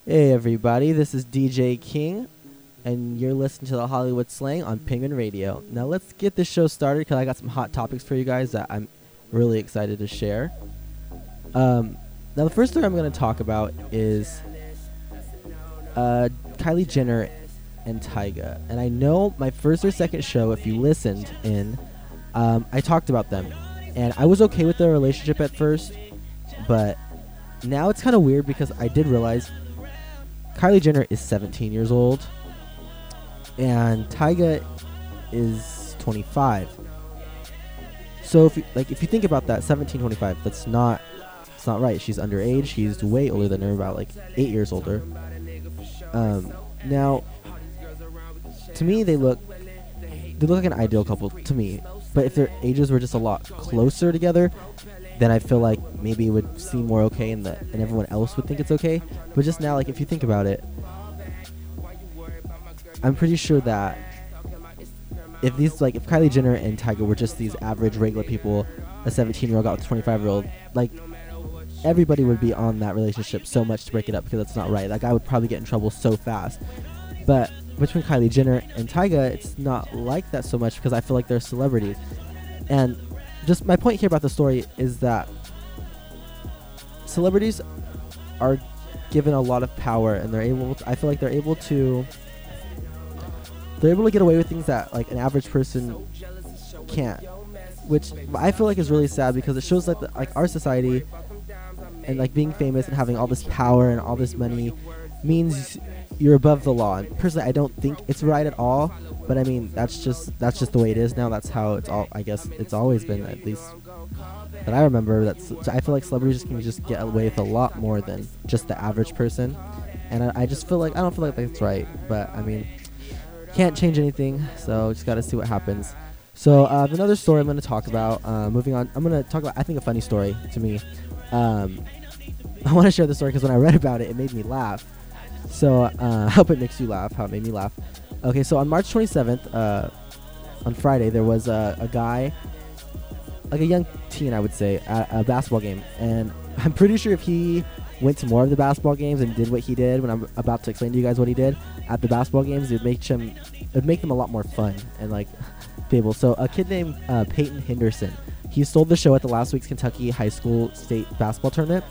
Hey everybody, this is DJ King, and you're listening to the Hollywood Slang on Penguin Radio. Now let's get this show started because I got some hot topics for you guys that I'm really excited to share. Now the first thing I'm going to talk about is Kylie Jenner and Tyga. And I know my first or second show, if you listened in, I talked about them. And I was okay with their relationship at first, but now it's kind of weird because I did realize Kylie Jenner is 17 years old and Tyga is 25. So if you think about that, 17, 25, it's not right. She's underage. He's way older than her, about 8 years older. Now, to me, they look like an ideal couple to me. But if their ages were just a lot closer together, then I feel like maybe it would seem more okay, and everyone else would think it's okay. But just now, if you think about it, I'm pretty sure that if Kylie Jenner and Tyga were just these average, regular people, a 17-year-old got with a 25-year-old, everybody would be on that relationship so much to break it up because it's not right. That guy would probably get in trouble so fast. But between Kylie Jenner and Tyga, it's not like that so much because I feel like they're celebrities. And just my point here about the story is that celebrities are given a lot of power, and I feel like they're able to get away with things that an average person can't, which I feel like is really sad because it shows our society and being famous and having all this power and all this money means you're above the law. And personally, I don't think it's right at all, but I mean that's just the way it is now. That's how it's all. I guess it's always been, at least that I remember. I feel like celebrities can just get away with a lot more than just the average person, and I just feel like I don't feel like that's right. But I mean, can't change anything, so just gotta see what happens. So another story I'm gonna talk about. Moving on, I'm gonna talk about I think a funny story to me. I want to share the story because when I read about it, it made me laugh. So I hope it makes you laugh, how it made me laugh. Okay, so on March 27th, on Friday, there was a guy, a young teen, I would say, at a basketball game. And I'm pretty sure if he went to more of the basketball games and did what he did, when I'm about to explain to you guys what he did at the basketball games, it would make them a lot more fun and be able. So a kid named Peyton Henderson, he stole the show at the last week's Kentucky high school state basketball tournament.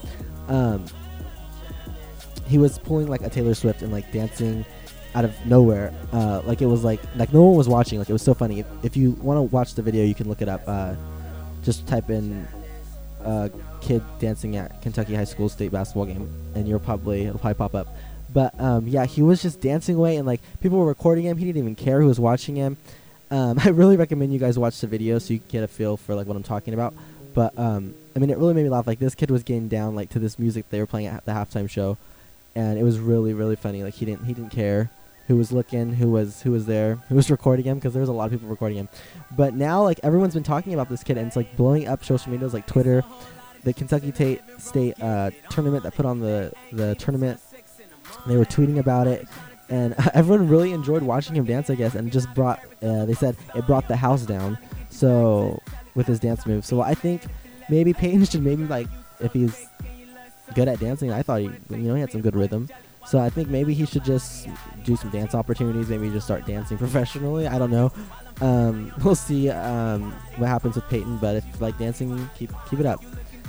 He was pulling a Taylor Swift and dancing out of nowhere. It was no one was watching. It was so funny. If you want to watch the video, you can look it up. Just type in kid dancing at Kentucky high school state basketball game, and it'll probably pop up. But yeah, he was just dancing away, and people were recording him. He didn't even care who was watching him. I really recommend you guys watch the video so you can get a feel for what I'm talking about. But I mean, it really made me laugh. This kid was getting down to this music they were playing at the halftime show, and it was really, really funny. He didn't care who was looking, who was there, who was recording him, because there was a lot of people recording him. But now everyone's been talking about this kid, and it's blowing up social medias like Twitter. The Kentucky State tournament that put on the tournament, they were tweeting about it, and everyone really enjoyed watching him dance, I guess, and just they said it brought the house down. So with his dance move, so I think maybe Peyton should if he's good at dancing. I thought he had some good rhythm, so I think maybe he should just do some dance opportunities. Maybe just start dancing professionally. I don't know. We'll see what happens with Peyton, but if you like dancing, keep it up.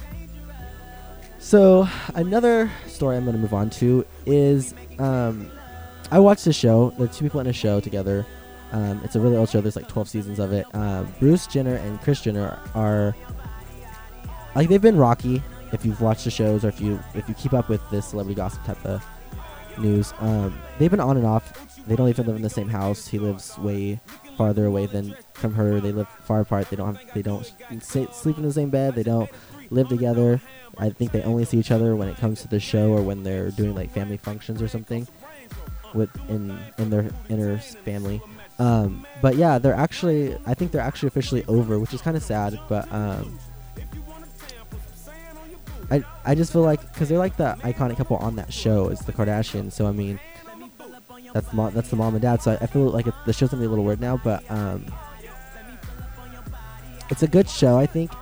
So another story I'm going to move on to is I watched the show. There are two people in a show together. It's a really old show. There's 12 seasons of it. Bruce Jenner and Kris Jenner are they've been rocky. If you've watched the shows, or if you keep up with this celebrity gossip type of news, they've been on and off. They don't even live in the same house. He lives way farther away from her. They live far apart. They don't sleep in the same bed. They don't live together. I think they only see each other when it comes to the show or when they're doing family functions or something in their inner family. But yeah, I think they're actually officially over, which is kind of sad. But I just feel because they're the iconic couple on that show. It's the Kardashians. So I mean, that's the mom and dad. So I feel the show's gonna be a little weird now, but it's a good show, I think.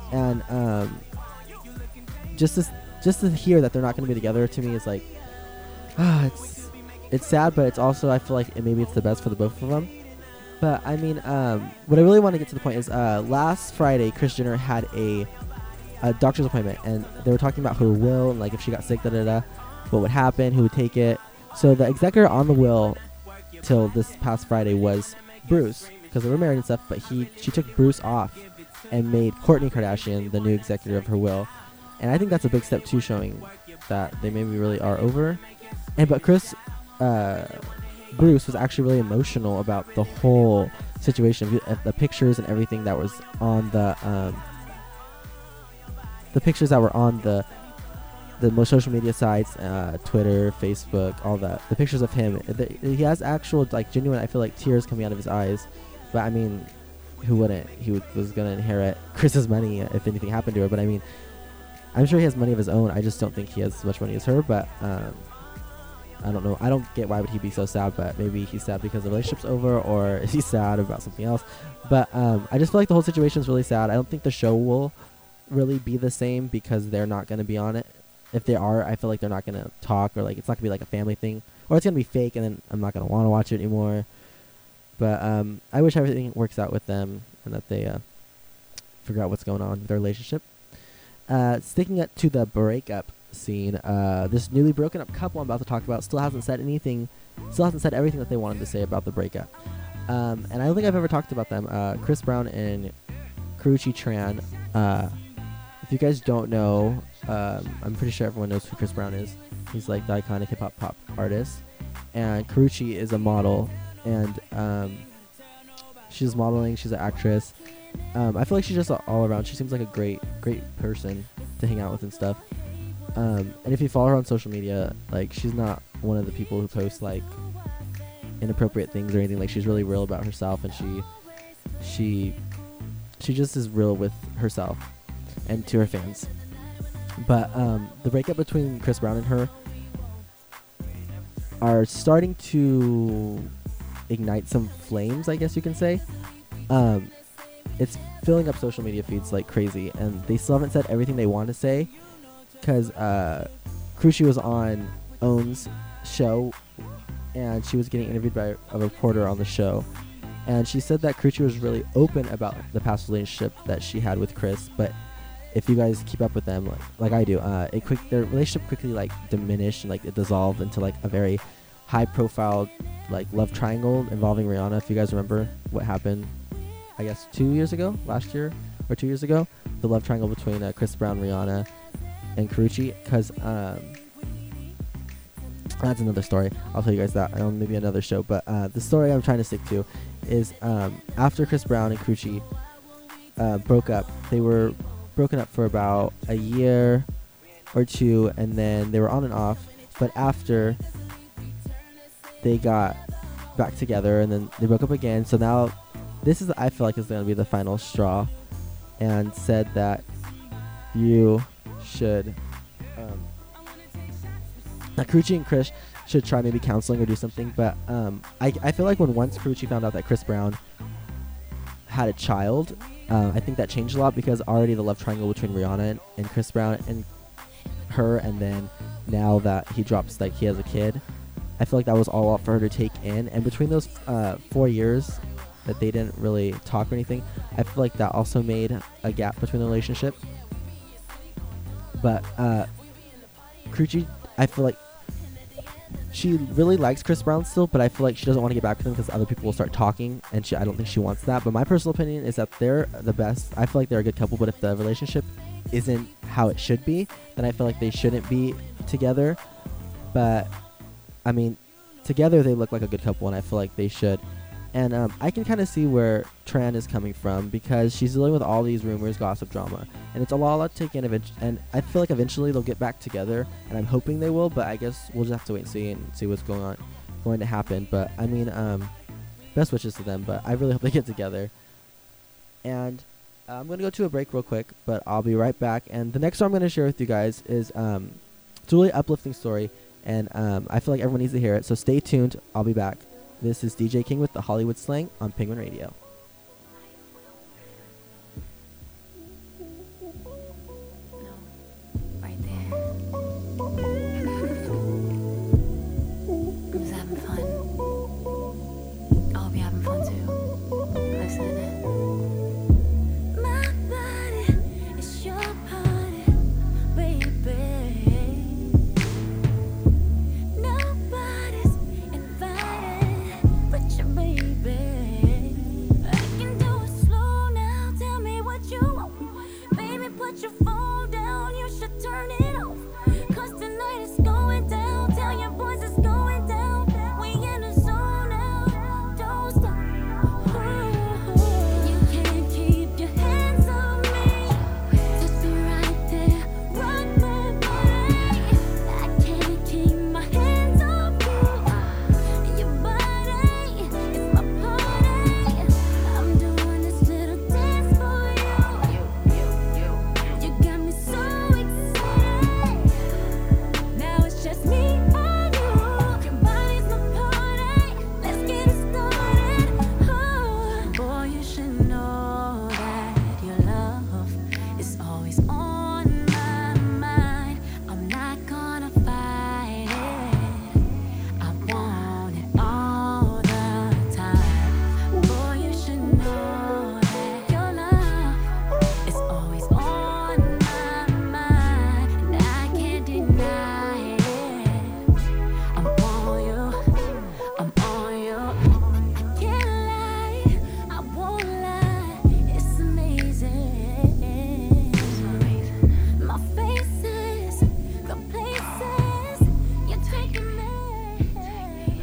And just to hear that they're not gonna be together, to me is it's sad, but it's also, I feel like maybe it's the best for the both of them. But I mean, what I really want to get to the point is, last Friday, Kris Jenner had a doctor's appointment, and they were talking about her will and like if she got sick, what would happen, who would take it. So the executor on the will till this past Friday was Bruce, because they were married and stuff. But she took Bruce off and made Kourtney Kardashian the new executor of her will, and I think that's a big step too, showing that they maybe really are over. But Bruce was actually really emotional about the whole situation, the pictures and everything that was on the pictures that were on the most social media sites, Twitter, Facebook, all that. The pictures of him, he has actual like genuine, I feel like, tears coming out of his eyes. But I mean, who wouldn't? He was gonna inherit Kris's money if anything happened to her. But I mean, I'm sure he has money of his own. I just don't think he has as much money as her. But I don't know. I don't get why would he be so sad. But maybe he's sad because the relationship's over, or is he sad about something else? But I just feel like the whole situation is really sad. I don't think the show will really be the same because they're not going to be on it. If they are, I feel like they're not going to talk, or like it's not going to be like a family thing, or it's going to be fake, and then I'm not going to want to watch it anymore. But I wish everything works out with them and that they figure out what's going on with their relationship. Sticking it to the breakup scene, this newly broken up couple I'm about to talk about still hasn't said everything that they wanted to say about the breakup. And I don't think I've ever talked about them. Chris Brown and Karrueche Tran. If you guys don't know, I'm pretty sure everyone knows who Chris Brown is. He's like the iconic hip-hop pop artist. And Karrueche is a model, and she's modeling, she's an actress. I feel like she's just all around. She seems like a great person to hang out with and stuff. And if you follow her on social media, like, she's not one of the people who post like inappropriate things or anything. Like, she's really real about herself, and she just is real with herself and to her fans. But the breakup between Chris Brown and her are starting to ignite some flames, I guess you can say. It's filling up social media feeds like crazy, and they still haven't said everything they want to say, because Karrueche was on OWN's show, and she was getting interviewed by a reporter on the show, and she said that Karrueche was really open about the past relationship that she had with Chris. But if you guys keep up with them like I do, their relationship quickly like diminished, and like it dissolved into like a very high profile like love triangle involving Rihanna. If you guys remember what happened, I guess 2 years ago, last year or 2 years ago, the love triangle between Chris Brown, Rihanna, and Karrueche. Because that's another story. I'll tell you guys that on maybe another show. But the story I'm trying to stick to is after Chris Brown and Karrueche broke up, they were broken up for about a year or two, and then they were on and off. But after, they got back together, and then they broke up again. So now this is, I feel like, is going to be the final straw, and said that you should that Karrueche and Chris should try maybe counseling or do something. But I feel like once Karrueche found out that Chris Brown had a child, I think that changed a lot, because already the love triangle between Rihanna and Chris Brown and her, and then now that he drops like he has a kid, I feel like that was all a lot for her to take in. And between those 4 years that they didn't really talk or anything, I feel like that also made a gap between the relationship. But Karrueche, I feel like she really likes Chris Brown still, but I feel like she doesn't want to get back with him because other people will start talking, and I don't think she wants that. But my personal opinion is that they're the best. I feel like they're a good couple, but if the relationship isn't how it should be, then I feel like they shouldn't be together. But I mean, together they look like a good couple, and I feel like they should. And I can kind of see where Tran is coming from, because she's dealing with all these rumors, gossip, drama, and it's a lot to take in. And I feel like eventually they'll get back together, and I'm hoping they will. But I guess we'll just have to wait and see what's going to happen. But I mean, best wishes to them. But I really hope they get together. And I'm going to go to a break real quick, but I'll be right back. And the next story I'm going to share with you guys is it's a really uplifting story, and I feel like everyone needs to hear it. So stay tuned. I'll be back. This is DJ King with the Hollywood Slang on Penguin Radio. No, right there.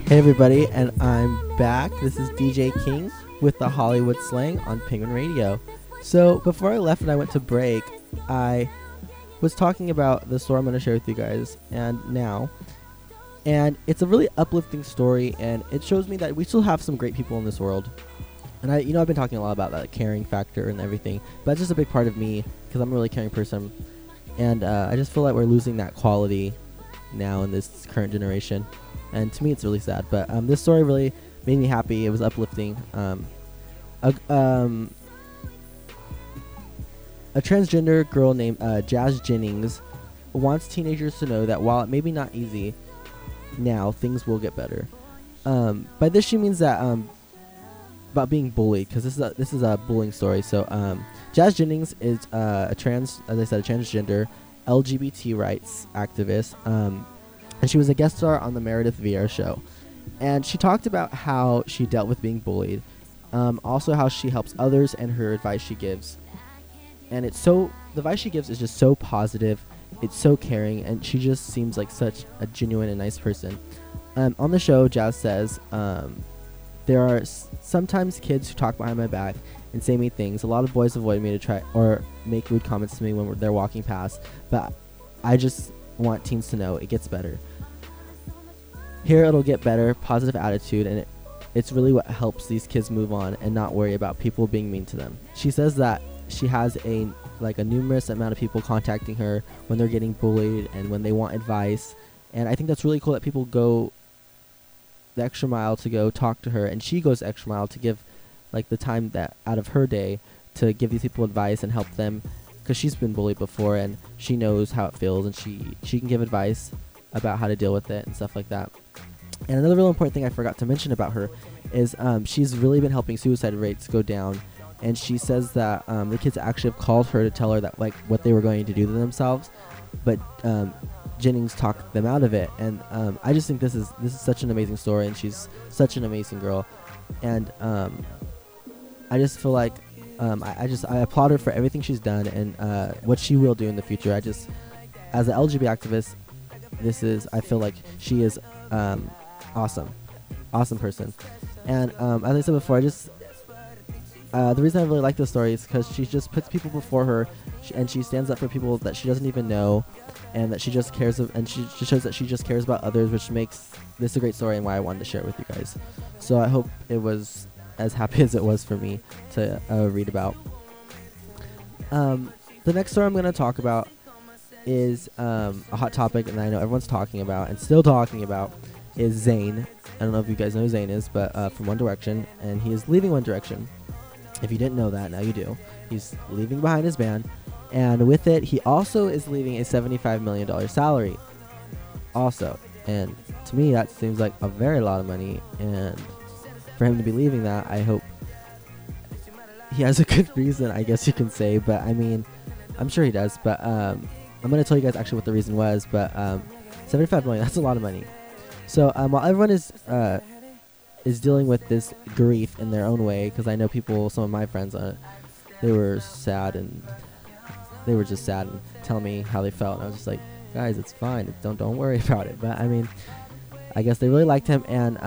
Hey everybody, and I'm back. This is DJ King with the Hollywood Slang on Penguin Radio. So before I left and I went to break, I was talking about the story I'm going to share with you guys and it's a really uplifting story, and it shows me that we still have some great people in this world. And I've been talking a lot about that caring factor and everything, but that's just a big part of me because I'm a really caring person, and I just feel like we're losing that quality now in this current generation. And to me, it's really sad. But this story really made me happy. It was uplifting. A transgender girl named Jazz Jennings wants teenagers to know that while it may be not easy now, things will get better. By this, she means that about being bullied, because this is a bullying story. So Jazz Jennings is as I said, a transgender LGBT rights activist. And she was a guest star on the Meredith Vieira show. And she talked about how she dealt with being bullied, also how she helps others and her advice she gives. And the advice she gives is just so positive, it's so caring, and she just seems like such a genuine and nice person. On the show, Jazz says, there are sometimes kids who talk behind my back and say mean things. A lot of boys avoid me to try or make rude comments to me when they're walking past, but I just want teens to know it gets better. Here it'll get better, positive attitude, and it's really what helps these kids move on and not worry about people being mean to them. She says that she has a numerous amount of people contacting her when they're getting bullied and when they want advice, and I think that's really cool that people go the extra mile to go talk to her, and she goes the extra mile to give the time that out of her day to give these people advice and help them, because she's been bullied before and she knows how it feels, and she can give advice about how to deal with it and stuff like that. And another really important thing I forgot to mention about her is she's really been helping suicide rates go down, and she says that the kids actually have called her to tell her that what they were going to do to themselves, but Jennings talked them out of it. And I just think this is such an amazing story, and she's such an amazing girl, and I just feel like I applaud her for everything she's done and what she will do in the future. As an LGBT activist, I feel like she is awesome person. And as I said before, the reason I really like this story is because she just puts people before her, and she stands up for people that she doesn't even know, and that she just cares and she just shows that she just cares about others, which makes this a great story and why I wanted to share it with you guys. So I hope it was as happy as it was for me to read about. The next story I'm going to talk about is a hot topic, and I know everyone's talking about and still talking about, is Zayn. I don't know if you guys know who Zayn is, but from One Direction, and he is leaving One Direction. If you didn't know that, now you do. He's leaving behind his band, and with it, he also is leaving a $75 million salary. Also, and to me, that seems like a very lot of money, and for him to be leaving that, I hope he has a good reason, I guess you can say, but I mean, I'm sure he does, but I'm going to tell you guys actually what the reason was, but $75 million, that's a lot of money. So while everyone is dealing with this grief in their own way, because I know some of my friends, they were sad, and they were just sad and telling me how they felt, and I was just like, guys, it's fine, don't worry about it. But I mean, I guess they really liked him, and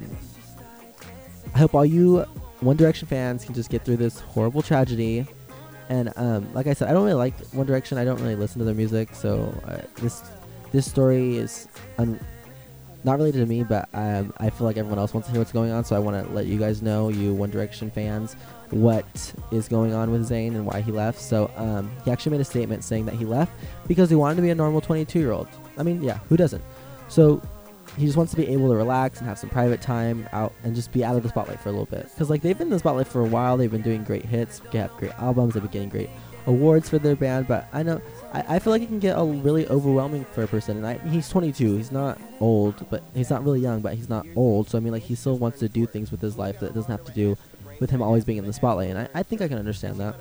I hope all you One Direction fans can just get through this horrible tragedy. And like I said, I don't really like One Direction. I don't really listen to their music, so this story is not related to me, but I feel like everyone else wants to hear what's going on, so I want to let you guys know, you One Direction fans, what is going on with Zayn and why he left. So he actually made a statement saying that he left because he wanted to be a normal 22-year-old. I mean, yeah, who doesn't? So he just wants to be able to relax and have some private time out and just be out of the spotlight for a little bit. Because they've been in the spotlight for a while. They've been doing great hits. They have great albums. They've been getting great awards for their band. But I know I feel like it can get really overwhelming for a person. And he's 22. He's not old, but he's not really young, but he's not old. So I mean, he still wants to do things with his life that doesn't have to do with him always being in the spotlight. And I think I can understand that.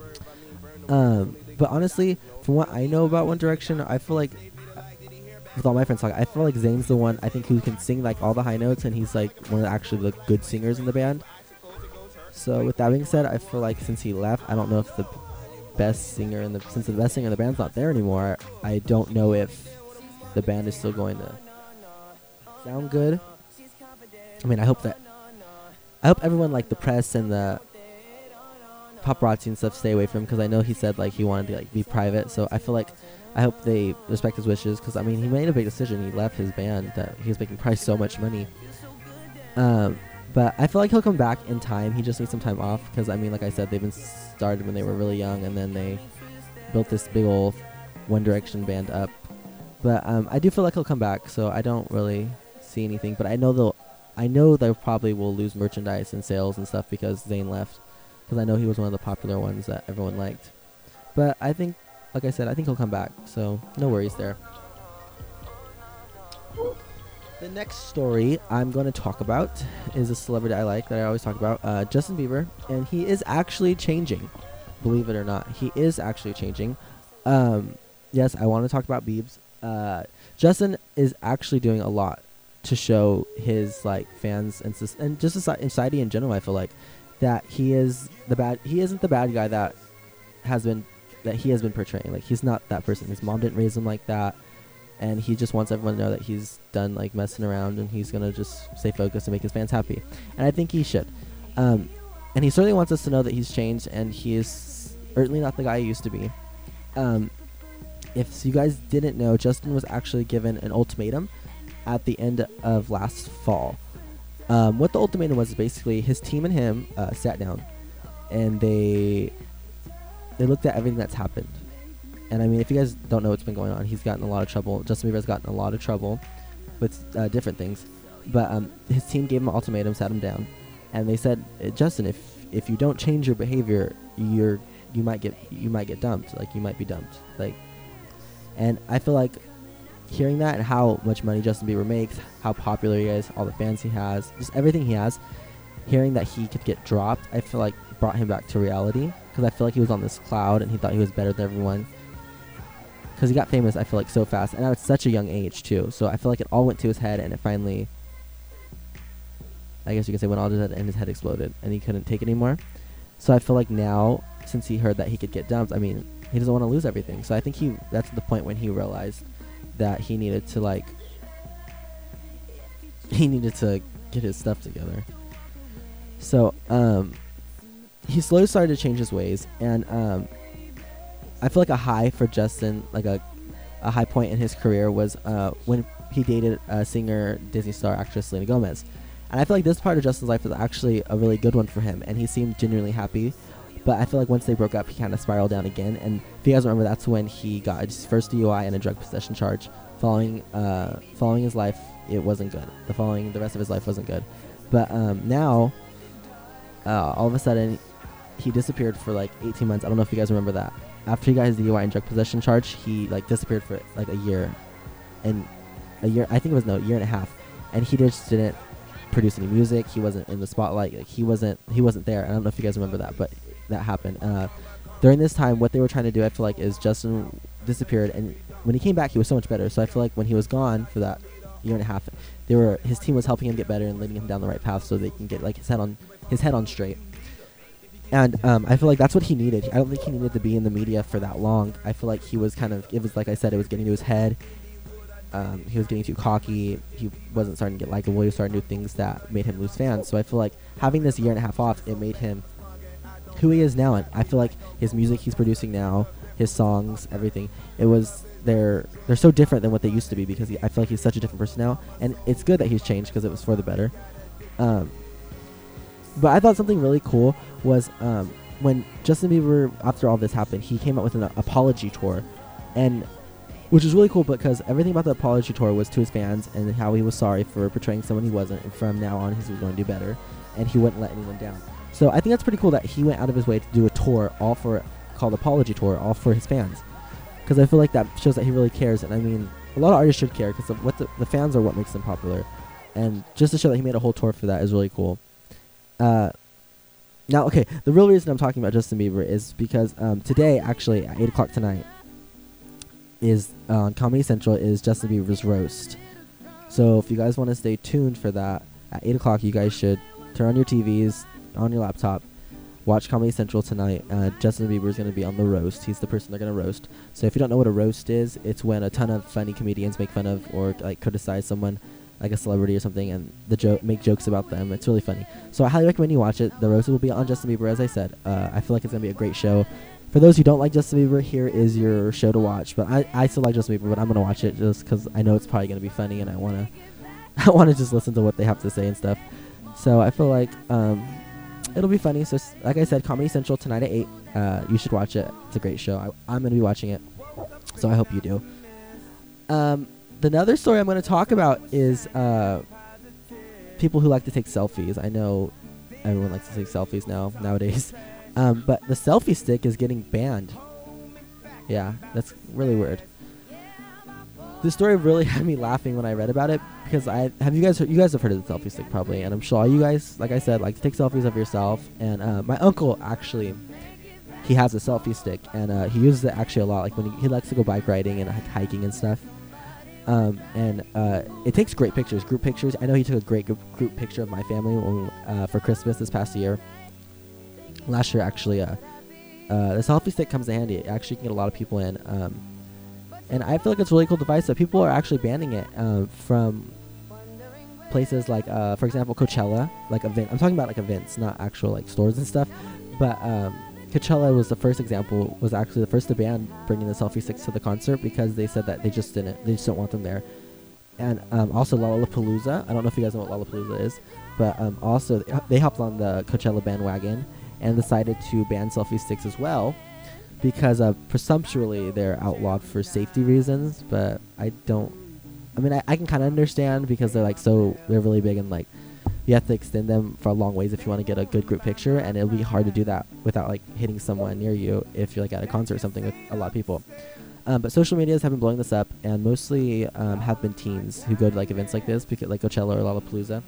But honestly, from what I know about One Direction, I feel like, with all my friends talking, I feel like Zayn's the one I think who can sing all the high notes, and he's one of the good singers in the band. So with that being said, I feel like since he left, I don't know if the best singer since the best singer in the band's not there anymore, I don't know if the band is still going to sound good. I mean, I hope everyone, like the press and the paparazzi and stuff, stay away from him, because I know he said like he wanted to like be private. So I feel like I hope they respect his wishes, because I mean he made a big decision. He left his band that he was making probably so much money. But I feel like he'll come back in time. He just needs some time off, because I mean, like I said, they've been started when they were really young, and then they built this big old One Direction band up. But I do feel like he'll come back, so I don't really see anything. But I know they probably will lose merchandise and sales and stuff because Zayn left, because I know he was one of the popular ones that everyone liked. But I think, like I said, I think he'll come back, so no worries there. The next story I'm going to talk about is a celebrity I like that I always talk about, Justin Bieber, and he is actually changing. Believe it or not, he is actually changing. Yes, I want to talk about Biebs. Justin is actually doing a lot to show his like fans and just society in general. I feel like that he isn't the bad guy that he has been portraying. Like, he's not that person. His mom didn't raise him like that. And he just wants everyone to know that he's done like messing around, and he's gonna just stay focused and make his fans happy. And I think he should. And he certainly wants us to know that he's changed, and he is certainly not the guy he used to be. If you guys didn't know, Justin was actually given an ultimatum at the end of last fall. What the ultimatum was is basically his team and him sat down, and they looked at everything that's happened. And I mean, if you guys don't know what's been going on, he's gotten a lot of trouble. Justin Bieber's gotten a lot of trouble with different things. But his team gave him an ultimatum, sat him down, and they said, Justin, if you don't change your behavior, you might get dumped. Like, you might be dumped. Like, and I feel like hearing that and how much money Justin Bieber makes, how popular he is, all the fans he has, just everything he has, hearing that he could get dropped, I feel like brought him back to reality, because I feel like he was on this cloud and he thought he was better than everyone. Because he got famous, I feel like, so fast, and at such a young age too. So I feel like it all went to his head, and it finally, I guess you could say, went all to his head, and his head exploded, and he couldn't take it anymore. So I feel like now, since he heard that he could get dumped, I mean, he doesn't want to lose everything. So I think that's the point when he realized that he needed to get his stuff together. So he slowly started to change his ways, and I feel like a high for Justin, like a high point in his career, was when he dated singer, Disney star actress Selena Gomez. And I feel like this part of Justin's life was actually a really good one for him, and he seemed genuinely happy. But I feel like once they broke up, he kind of spiraled down again. And if you guys remember, that's when he got his first DUI and a drug possession charge. Following his life, it wasn't good. The rest of his life wasn't good. But now, all of a sudden, he disappeared for like 18 months. I don't know if you guys remember that. After he got his DUI and drug possession charge, he like disappeared for like a year, I think it was a year and a half, and he just didn't produce any music. He wasn't in the spotlight. Like, he wasn't there. I don't know if you guys remember that, but that happened. During this time, what they were trying to do, I feel like, is Justin disappeared, and when he came back, he was so much better. So I feel like when he was gone for that year and a half, his team was helping him get better and leading him down the right path, so they can get like his head on straight. And I feel like that's what he needed. I don't think he needed to be in the media for that long. I feel like it was like I said, it was getting to his head. He was getting too cocky. He wasn't starting to get likable. He was starting to do things that made him lose fans. So I feel like having this year and a half off, it made him who he is now. And I feel like his music he's producing now, his songs, everything, they're so different than what they used to be, because I feel like he's such a different person now. And it's good that he's changed, because it was for the better. But I thought something really cool was when Justin Bieber, after all this happened, he came out with an apology tour, and which is really cool, because everything about the apology tour was to his fans and how he was sorry for portraying someone he wasn't, and from now on he was going to do better, and he wouldn't let anyone down. So I think that's pretty cool that he went out of his way to do a tour called Apology Tour, all for his fans, because I feel like that shows that he really cares. And I mean, a lot of artists should care, because the fans are what makes them popular, and just to show that he made a whole tour for that is really cool. Now, okay, the real reason I'm talking about Justin Bieber is because today, actually, at 8 o'clock tonight, is on Comedy Central, is Justin Bieber's roast. So if you guys want to stay tuned for that, at 8 o'clock, you guys should turn on your TVs, on your laptop, watch Comedy Central tonight. Justin Bieber is going to be on the roast. He's the person they're going to roast. So if you don't know what a roast is, it's when a ton of funny comedians make fun of or like criticize someone like a celebrity or something, and make jokes about them. It's really funny. So I highly recommend you watch it. The roast will be on Justin Bieber, as I said. I feel like it's gonna be a great show. For those who don't like Justin Bieber, here is your show to watch. But I still like Justin Bieber, but I'm gonna watch it just because I know it's probably gonna be funny, and I wanna just listen to what they have to say and stuff. So I feel like it'll be funny. So like I said, Comedy Central tonight at 8. You should watch it. It's a great show. I'm gonna be watching it, so I hope you do. The other story I'm going to talk about is people who like to take selfies. I know everyone likes to take selfies nowadays, but the selfie stick is getting banned. Yeah, that's really weird. This story really had me laughing when I read about it because you guys have heard of the selfie stick probably, and I'm sure all you guys, like I said, like to take selfies of yourself. And my uncle actually, he has a selfie stick, and he uses it actually a lot. Like when he likes to go bike riding and hiking and stuff. It takes great pictures, group pictures. I know he took a great group picture of my family for Christmas this past year. Last year, actually, the selfie stick comes in handy. It actually can get a lot of people in. And I feel like it's a really cool device. So people are actually banning it from places like, for example, Coachella, like event. I'm talking about like events, not actual like stores and stuff. But Coachella was the first example, was actually the first to ban bringing the selfie sticks to the concert because they said that they just don't want them there. And also Lollapalooza, I don't know if you guys know what Lollapalooza is, but also they hopped on the Coachella bandwagon and decided to ban selfie sticks as well because presumptuously they're outlawed for safety reasons. But I can kind of understand because they're really big and like you have to extend them for a long ways if you want to get a good group picture, and it'll be hard to do that without like hitting someone near you if you're like at a concert or something with a lot of people. But social medias have been blowing this up, and mostly have been teens who go to like events like this, because like Coachella or Lollapalooza.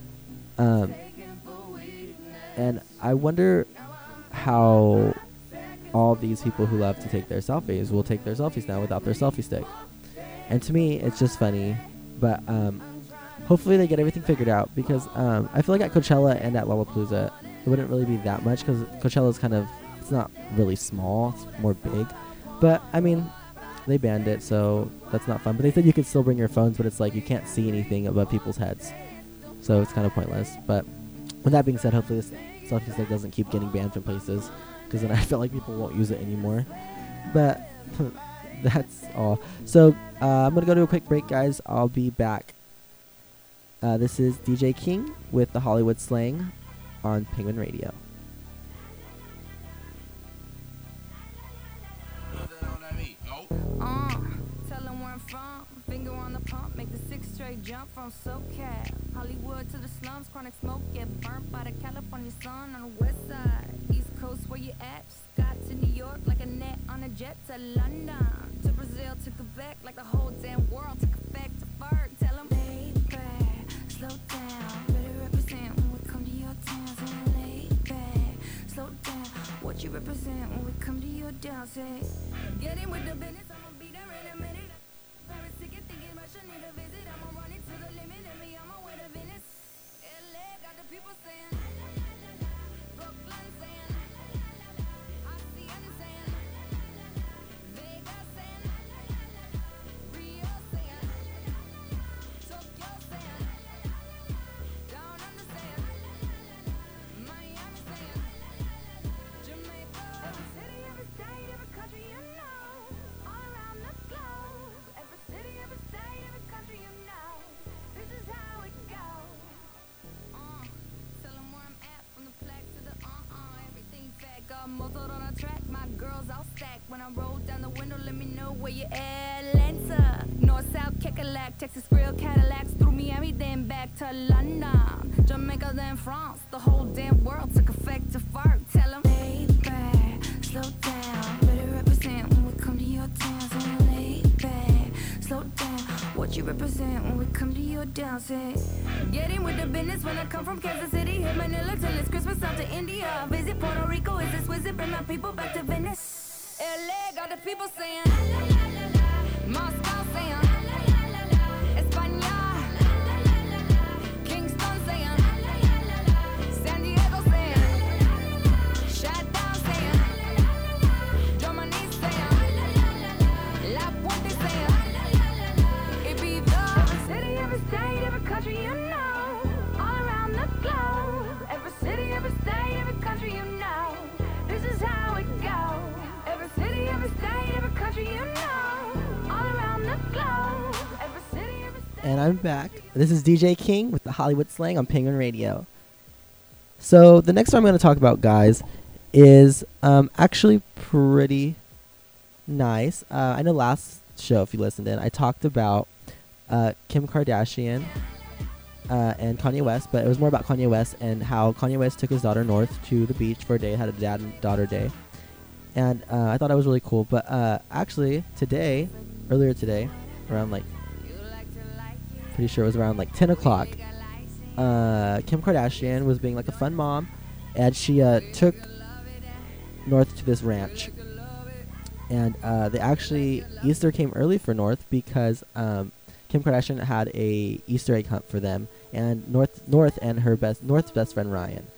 And I wonder how all these people who love to take their selfies will take their selfies now without their selfie stick. And to me, it's just funny, but hopefully they get everything figured out, because I feel like at Coachella and at Lollapalooza, it wouldn't really be that much, because Coachella's it's not really small, it's more big. But, I mean, they banned it, so that's not fun. But they said you could still bring your phones, but it's like you can't see anything above people's heads. So it's kind of pointless. But with that being said, hopefully this selfie stick doesn't keep getting banned from places, because then I feel like people won't use it anymore. But that's all. So I'm going to go to a quick break, guys. I'll be back. This is DJ King with the Hollywood Slang on Penguin Radio. Tell them where I'm from. Finger on the pump, make the 6 straight jump from SoCal. Hollywood to the slums, chronic smoke, get burnt by the California sun on the west side. East Coast, where you at? Scott to New York, like a net on a jet to London. To Brazil, to Quebec, like the whole damn world took effect to Ferg. Tell them, lay back, slow down. Better represent when we come to your town. Say, lay back, slow down. What you represent when we come to your town. Say, get in with the business. Muzzled on a track, my girls all stacked. When I roll down the window, let me know where you at. Atlanta, north, south, Kekalak, Texas grill, Cadillacs, through Miami, then back to London, Jamaica, then France. The whole damn world took effect to Ferg. Tell them, lay back, slow down. Better represent when we come to your town. Say, lay back, slow down. What you represent when we come to your town. Say, get in with the business when I come from Kansas City. Hit Manila till it's Christmas, out to India. Visit Puerto Rico, is this wizard? Bring my people back to Venice. LA got the people saying, la, la, la, la. Moscow saying, la, la, la, la. España, la, la, la, la. Kingston saying, la, la, la, la. San Diego saying, la, la, la, la. Chi-Town saying, la, la, la, la. Germany saying, la, la, la, la. La Puente saying, la, la, la, la. Ibiza, every city, every state, every And I'm back. This is DJ King with the Hollywood Slang on Penguin Radio. So the next one I'm going to talk about, guys, is actually pretty nice. I know last show, if you listened in, I talked about Kim Kardashian and Kanye West, but it was more about Kanye West and how Kanye West took his daughter North to the beach for a day, had a dad and daughter day. And I thought that was really cool. But actually, earlier today, around pretty sure it was around 10 o'clock, Kim Kardashian was being like a fun mom, and she took North to this ranch. And they actually, Easter came early for North because Kim Kardashian had a Easter egg hunt for them, and North and North's best friend Ryan.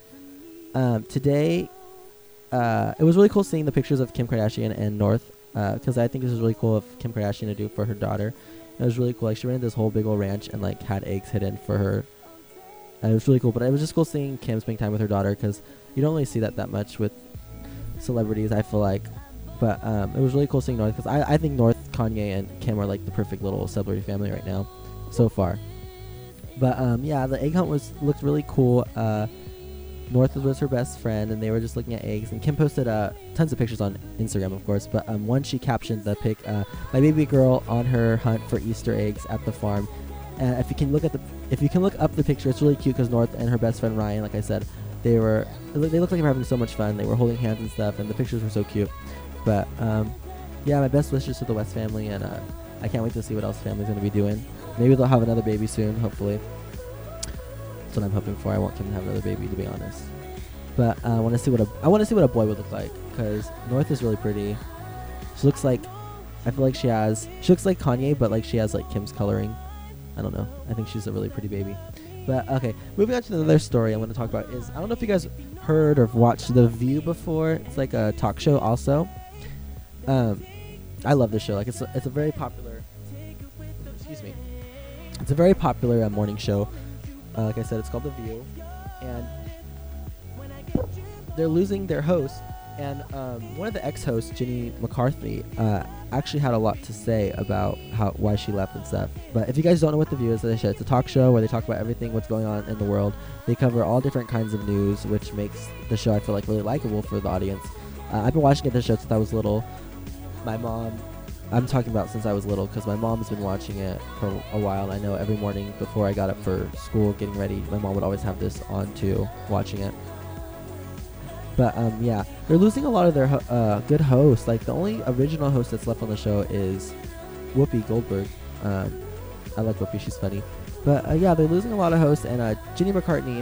Today, it was really cool seeing the pictures of Kim Kardashian and North, because I think this was really cool of Kim Kardashian to do for her daughter. It was really cool. Like, she rented this whole big old ranch and had eggs hidden for her. And it was really cool. But it was just cool seeing Kim spend time with her daughter, because you don't really see that much with celebrities, I feel like. But it was really cool seeing North, because I think North, Kanye, and Kim are the perfect little celebrity family right now, so far. But yeah, the egg hunt looked really cool. North was her best friend, and they were just looking at eggs. And Kim posted tons of pictures on Instagram, of course. But one, she captioned the pic, "My baby girl on her hunt for Easter eggs at the farm." And if you can look up the picture, it's really cute because North and her best friend Ryan, like I said, they looked like they were having so much fun. They were holding hands and stuff, and the pictures were so cute. But yeah, my best wishes to the West family, and I can't wait to see what else the family's gonna be doing. Maybe they'll have another baby soon, hopefully. That's what I'm hoping for. I want Kim to have another baby, to be honest. But I want to see what a boy would look like, because North is really pretty. She looks like, I feel like she looks like Kanye, but she has Kim's coloring. I don't know. I think she's a really pretty baby. But okay, moving on to another story I'm going to talk about is, I don't know if you guys heard or watched The View before. It's like a talk show also. I love this show. It's a very popular. Excuse me. It's a very popular morning show. Like I said, it's called The View, and they're losing their host. And one of the ex-hosts, Jenny McCarthy, actually had a lot to say about why she left and stuff. But if you guys don't know what The View is, as I said, it's a talk show where they talk about everything, what's going on in the world. They cover all different kinds of news, which makes the show, I feel really likable for the audience. I've been watching this show since I was little. My mom, I'm talking about since I was little, because my mom has been watching it for a while. I know every morning before I got up for school, getting ready, my mom would always have this on too, watching it. But yeah, they're losing a lot of their good hosts. The only original host that's left on the show is Whoopi Goldberg. I like Whoopi; she's funny. But yeah, they're losing a lot of hosts, and Jenny McCartney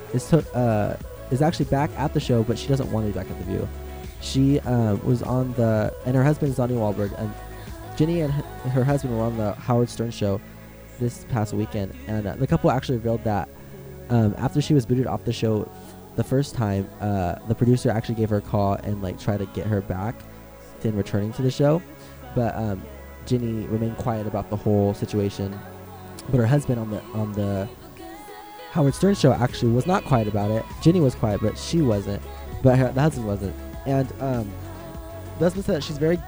is actually back at the show, but she doesn't want to be back at The View. She was on and her husband is Donnie Wahlberg, and Jenny and her husband were on the Howard Stern show this past weekend, and the couple actually revealed that after she was booted off the show the first time, the producer actually gave her a call and tried to get her back in returning to the show, but Jenny remained quiet about the whole situation. But her husband on the Howard Stern show actually was not quiet about it. Jenny was quiet, but she wasn't. But the husband wasn't. And the husband said that she's very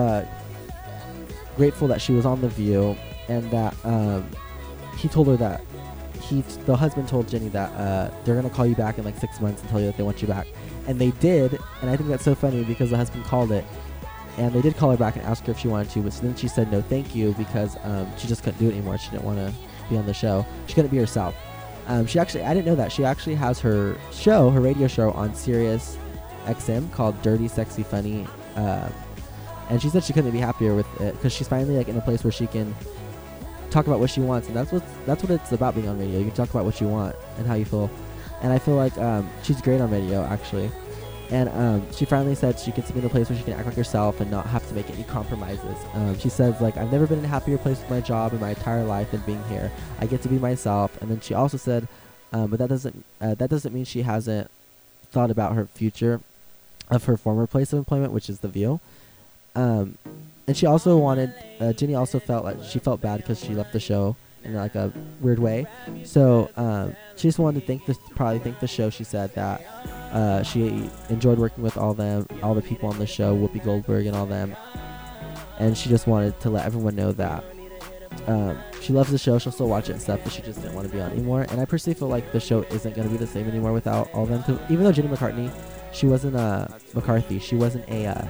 grateful that she was on The View, and that he told her that the husband told Jenny that they're going to call you back in 6 months and tell you that they want you back. And they did, and I think that's so funny because the husband called it, and they did call her back and ask her if she wanted to, but then she said no thank you because she just couldn't do it anymore. She didn't want to be on the show. She couldn't be herself. I didn't know that. She actually has her radio show on Sirius XM called Dirty Sexy Funny, and she said she couldn't be happier with it because she's finally in a place where she can talk about what she wants, and that's what it's about being on radio. You can talk about what you want and how you feel, and I feel like she's great on radio actually. And she finally said she gets to be in a place where she can act like herself and not have to make any compromises. She says I've never been in a happier place with my job in my entire life than being here. I get to be myself. And then she also said, but that doesn't mean she hasn't thought about her future of her former place of employment, which is The View. And she also wanted, Jenny also she felt bad because she left the show in a weird way. So she just wanted to thank the show. She said that she enjoyed working with all the people on the show, Whoopi Goldberg and all them. And she just wanted to let everyone know that She loves the show. She'll still watch it and stuff, but she just didn't want to be on anymore. And I personally feel like the show isn't going to be the same anymore without all of them. 'Cause even though Jenny McCartney, she wasn't McCarthy, she wasn't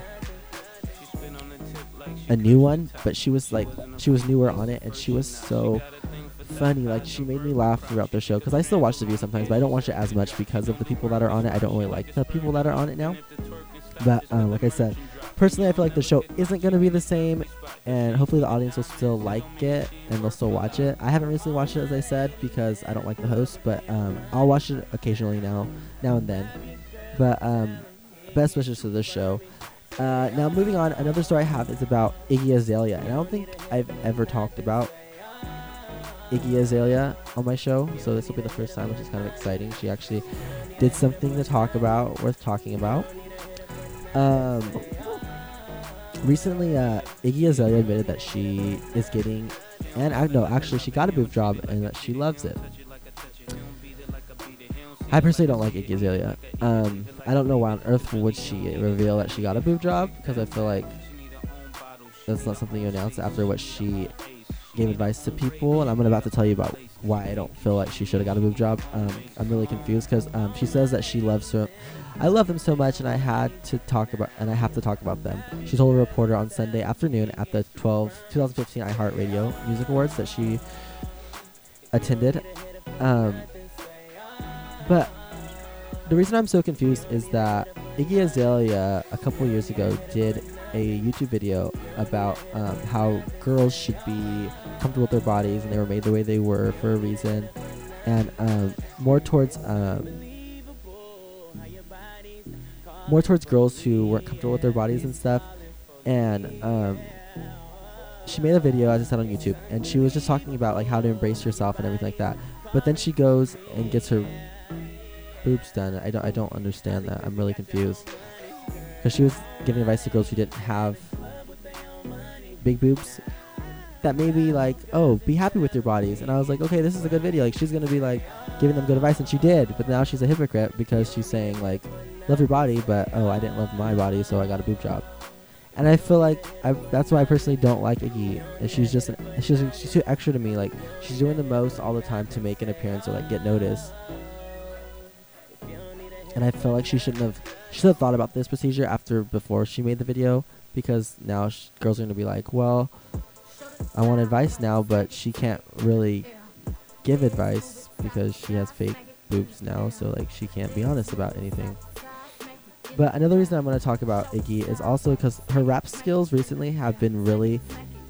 a new one, but she was newer on it, and she was so funny. Like, she made me laugh throughout the show, because I still watch The View sometimes, but I don't watch it as much because of the people that are on it. I don't really like the people that are on it now. But like I said, personally, I feel like the show isn't going to be the same, and hopefully the audience will still like it and they'll still watch it. I haven't recently watched it, as I said, because I don't like the host, but I'll watch it occasionally now and then. But best wishes to this show. Now moving on, another story I have is about Iggy Azalea, and I don't think I've ever talked about Iggy Azalea on my show, so this will be the first time, which is kind of exciting. She actually did something to talk about, worth talking about. Recently, Iggy Azalea admitted that she is getting, actually she got a boob job and that she loves it. I personally don't like Iggy Azalea. I don't know why on earth would she reveal that she got a boob job, because I feel like that's not something you announce after what she gave advice to people, and I'm about to tell you about why I don't feel like she should have got a boob job. I'm really confused because she says that she loves her. I love them so much, and I have to talk about them. She told a reporter on Sunday afternoon at the 2015 iHeartRadio Music Awards that she attended. But the reason I'm so confused is that Iggy Azalea a couple years ago did a YouTube video about how girls should be comfortable with their bodies, and they were made the way they were for a reason, and more towards girls who weren't comfortable with their bodies and stuff. And she made a video, as I said, on YouTube, and she was just talking about like how to embrace yourself and everything like that. But then she goes and gets her boobs done. I don't understand that. I'm really confused, because she was giving advice to girls who didn't have big boobs, that maybe like, oh, be happy with your bodies. And I was like, okay, this is a good video. Like, she's gonna be like giving them good advice, and she did. But now she's a hypocrite because she's saying like, love your body, but oh, I didn't love my body, so I got a boob job. And I feel like that's why I personally don't like Iggy. And she's too extra to me. Like, she's doing the most all the time to make an appearance or like get noticed. And I feel like she should have thought about this procedure before she made the video, because now girls are going to be like, well, I want advice now, but she can't really give advice because she has fake boobs now, so like she can't be honest about anything. But another reason I'm going to talk about Iggy is also because her rap skills recently have been really,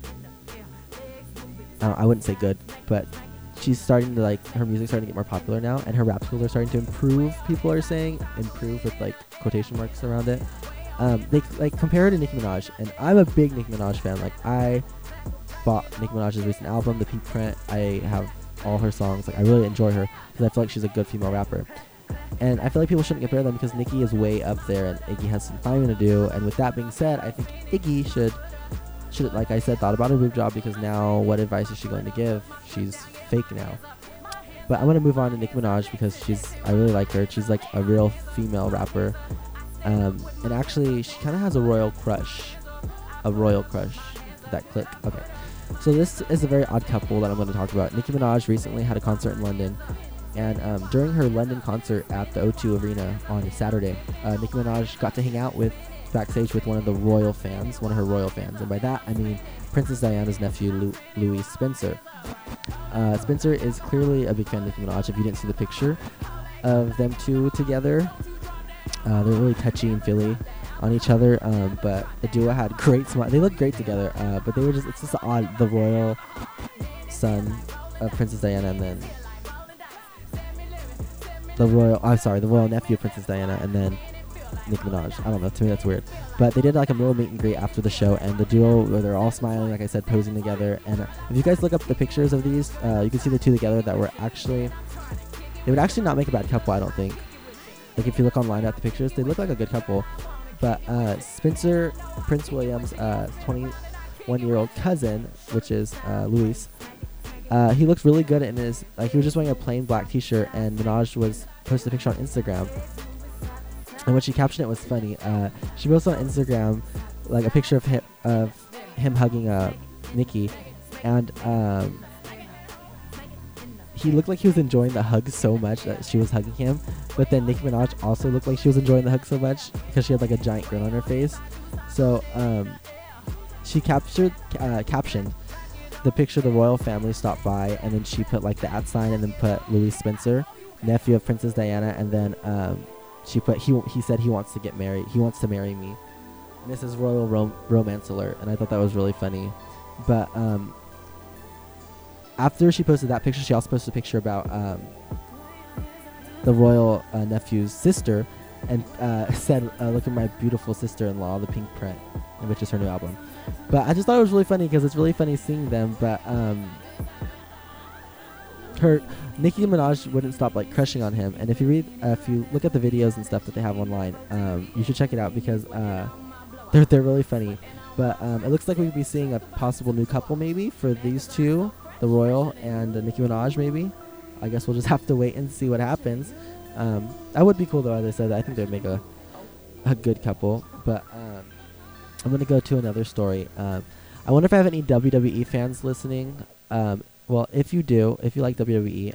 I wouldn't say good, but she's starting to her music's starting to get more popular now, and her rap skills are starting to improve. People are saying improve with like quotation marks around it. They like compare her to Nicki Minaj, and I'm a big Nicki Minaj fan. Like, I bought Nicki Minaj's recent album, The Pink Print. I have all her songs. Like, I really enjoy her because I feel like she's a good female rapper. And I feel like people shouldn't compare them because Nicki is way up there and Iggy has some climbing to do. And with that being said, I think Iggy should, like I said, thought about her boob job, because now what advice is she going to give? She's fake now. But I'm going to move on to Nicki Minaj because I really like her. She's like a real female rapper. And actually, she kind of has a royal crush. Did that click? Okay. So this is a very odd couple that I'm going to talk about. Nicki Minaj recently had a concert in London. And during her London concert at the O2 Arena on Saturday, Nicki Minaj got to hang out backstage with one of her royal fans. And by that, I mean Princess Diana's nephew, Louis Spencer. Spencer is clearly a big fan of Nicki Minaj. If you didn't see the picture of them two together, they're really touchy and feely on each other. But the duo had great smile. They look great together. But it's just odd. The royal son of Princess Diana, and then the royal nephew of Princess Diana, and then Nicki Minaj. I don't know, to me that's weird. But they did like a little meet and greet after the show, and the duo, where they're all smiling, like I said, posing together. And if you guys look up the pictures of these, you can see the two together that were they would actually not make a bad couple, I don't think. Like, if you look online at the pictures, they look like a good couple. But Spencer, Prince William's 21-year-old cousin, which is Louis, he looks really good in his, he was just wearing a plain black t-shirt, and Minaj posted a picture on Instagram, and when she captioned it was funny. She posted on Instagram like a picture of him hugging Nicki, and he looked like he was enjoying the hug so much that she was hugging him. But then Nicki Minaj also looked like she was enjoying the hug so much because she had like a giant grin on her face. So she captioned the picture the royal family stopped by, and then she put like the @ sign and then put Louis Spencer, nephew of Princess Diana, and then she put he said he wants to get married. He wants to marry me. Mrs. Royal Romance Alert. And I thought that was really funny. But after she posted that picture, she also posted a picture about the royal nephew's sister, and said, look at my beautiful sister-in-law, The Pink Print, which is her new album. But I just thought it was really funny because it's really funny seeing them. But Nicki Minaj wouldn't stop like crushing on him. And if you look at the videos and stuff that they have online, you should check it out because they're really funny. But it looks like we'd be seeing a possible new couple maybe for these two, the royal and Nicki Minaj maybe. I guess we'll just have to wait and see what happens. That would be cool though, as I said. I think they'd make a good couple. But I'm going to go to another story. I wonder if I have any WWE fans listening. Well, if you do, if you like WWE,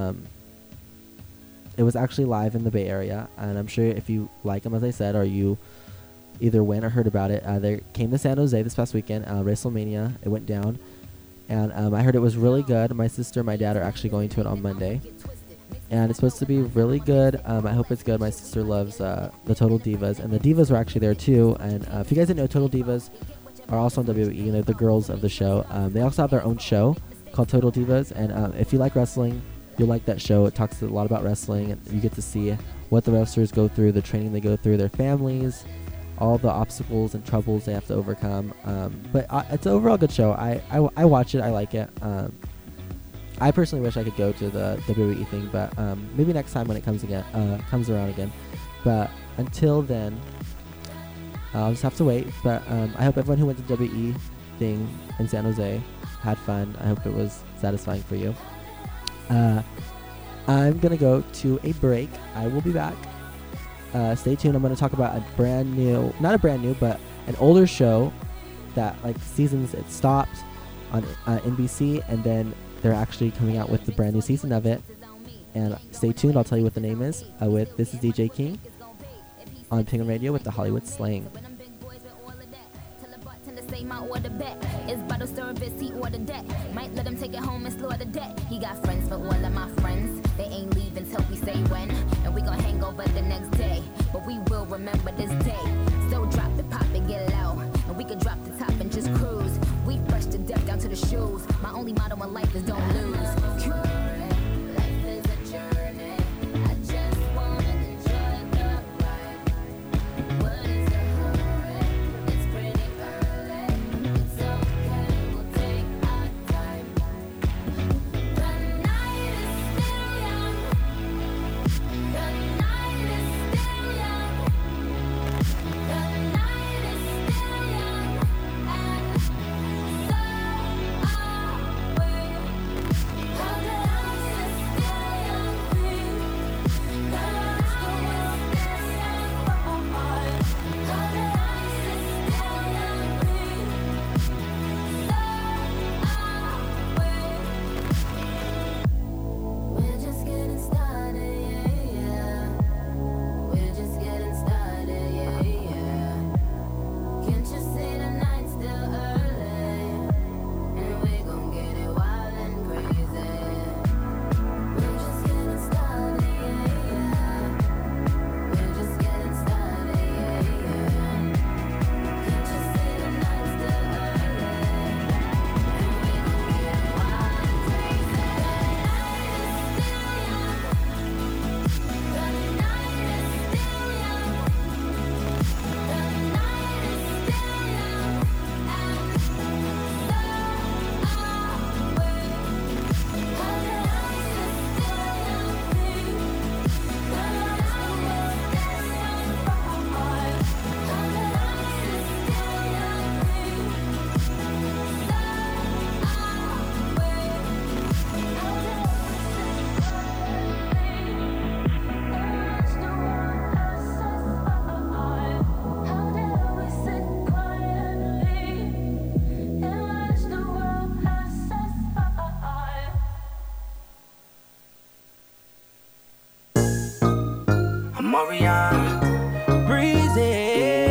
it was actually live in the Bay Area. And I'm sure if you like them, as I said, or you either went or heard about it, they came to San Jose this past weekend, WrestleMania. It went down. And I heard it was really good. My sister and my dad are actually going to it on Monday. And it's supposed to be really good. I hope it's good. My sister loves the Total Divas. And the Divas were actually there too. And if you guys didn't know, Total Divas are also on WWE. They're the girls of the show. They also have their own show called Total Divas. And if you like wrestling, you'll like that show. It talks a lot about wrestling. And you get to see what the wrestlers go through, the training they go through, their families, all the obstacles and troubles they have to overcome. But it's an overall good show. I watch it. I like it. I personally wish I could go to the WWE thing, but maybe next time when it comes around again. But until then, I'll just have to wait. But I hope everyone who went to the WWE thing in San Jose had fun. I hope it was satisfying for you. I'm going to go to a break. I will be back. Stay tuned. I'm going to talk about not a brand new, but an older show that like seasons it stopped on NBC, and then they're actually coming out with the brand new season of it. And stay tuned. I'll tell you what the name is. This is DJ King on Penguin Radio with the Hollywood Slang. My order bet is bottle service, he ordered that. Might let him take it home and slaughter that. He got friends for all of my friends. They ain't leaving till we say when. And we gon' hang over the next day. But we will remember this day. So drop it, pop it, get low. And we can drop the top and just cruise. We fresh to death down to the shoes. My only motto in life is don't lose. Life is a journey. I just wanna enjoy the ride. What is the hurry? It's pretty early. It's okay, we'll take our time. The night is still young. The night is still young. The night is still young. And so are we. How could I Mariana, breezy.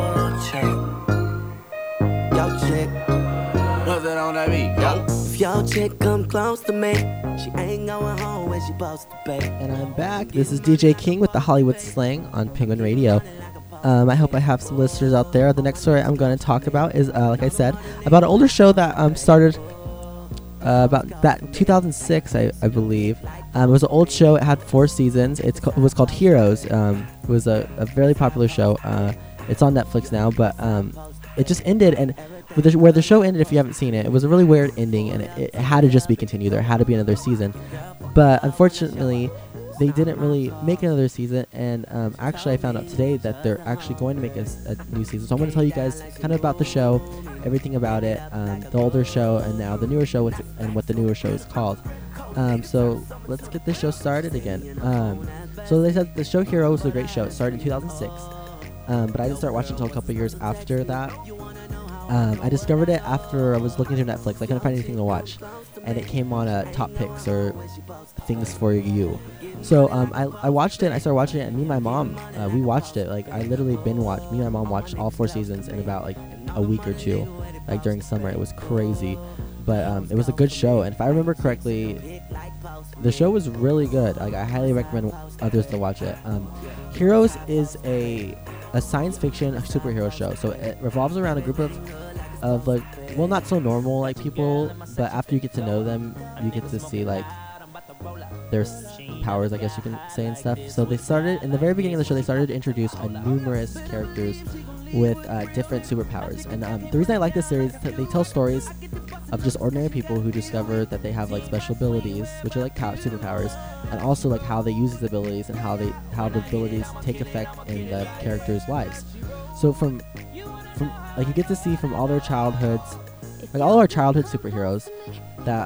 Yo, chick. What's that on that beat? Yo. If your chick come close to me, she ain't going home where she supposed to be. And I'm back. This is DJ King with the Hollywood Slang on Penguin Radio. I hope I have some listeners out there. The next story I'm going to talk about is, like I said, about an older show that started about that 2006, I believe. It was an old show. It had 4 seasons. It was called Heroes. It was a very popular show. It's on Netflix now, but it just ended. And where the show ended, if you haven't seen it, it was a really weird ending, and it had to just be continued. There had to be another season. But unfortunately, they didn't really make another season, and actually I found out today that they're actually going to make a new season. So I'm going to tell you guys kind of about the show, everything about it, the older show and now the newer show, and what the newer show is called. So let's get this show started again. So they said the show Hero was a great show. It started in 2006, but I didn't start watching until a couple years after that. I discovered it after I was looking through Netflix. I couldn't find anything to watch, and it came on Top Picks or Things for You. So I watched it, and I started watching it, and me and my mom, we watched it. Like, I literally binge-watched. Me and my mom watched all 4 seasons in about, like, a week or two, like, during summer. It was crazy, but it was a good show, and if I remember correctly, the show was really good. Like, I highly recommend others to watch it. Heroes is a science fiction superhero show, so it revolves around a group of like, well, not so normal like people, but after you get to know them, you get to see like their powers, I guess you can say, and stuff. So they started in the very beginning of the show. They started to introduce numerous characters with different superpowers, and the reason I like this series is that they tell stories of just ordinary people who discover that they have like special abilities, which are like superpowers, and also like how they use these abilities and how the abilities take effect in the characters' lives. So from like, you get to see from all their childhoods, like all our childhood superheroes, that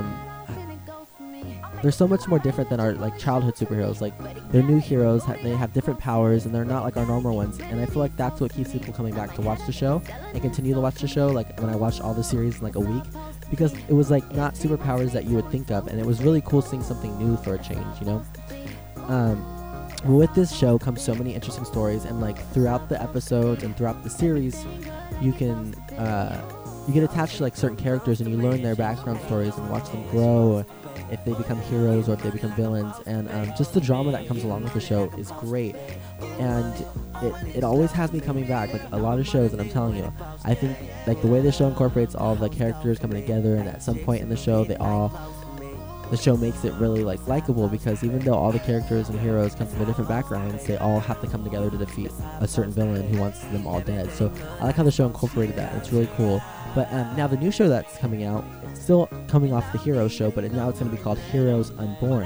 they're so much more different than our like childhood superheroes. Like, they're new heroes, they have different powers, and they're not like our normal ones. And I feel like that's what keeps people coming back to watch the show and continue to watch the show. Like, when I watched all the series in like a week, because it was like not superpowers that you would think of, and it was really cool seeing something new for a change, you know. With this show comes so many interesting stories, and like throughout the episodes and throughout the series, you can you get attached to like certain characters, and you learn their background stories and watch them grow, if they become heroes or if they become villains. And just the drama that comes along with the show is great, and it always has me coming back. Like a lot of shows, and I'm telling you, I think like the way the show incorporates all of the characters coming together, and at some point in the show the show makes it really like likable, because even though all the characters and heroes come from different backgrounds, they all have to come together to defeat a certain villain who wants them all dead. So I like how the show incorporated that. It's really cool. But now the new show that's coming out, it's still coming off the Heroes show, but now it's going to be called Heroes Unborn.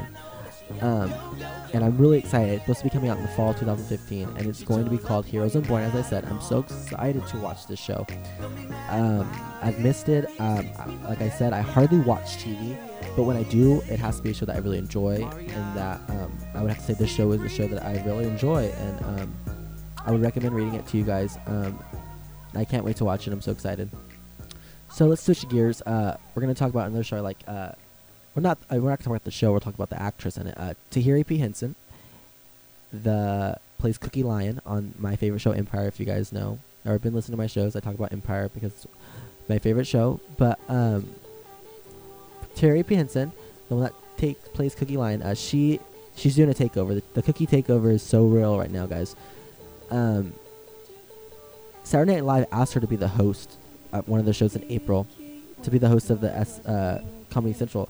And I'm really excited. It's supposed to be coming out in the fall of 2015, and it's going to be called Heroes Unborn. As I said, I'm so excited to watch this show. I've missed it. Like I said, I hardly watch TV, but when I do, it has to be a show that I really enjoy, and that I would have to say this show is a show that I really enjoy, and I would recommend reading it to you guys. I can't wait to watch it. I'm so excited. So let's switch gears. We're going to talk about another show. Like, we're not talking about the show. We're talking about the actress in it. Tahiri P. Henson, plays Cookie Lyon on my favorite show, Empire. If you guys know or have been listening to my shows, I talk about Empire because it's my favorite show. But Tahiri P. Henson, the one that plays Cookie Lyon, she's doing a takeover. The Cookie takeover is so real right now, guys. Saturday Night Live asked her to be the host at one of the shows in April, to be the host of the Comedy Central.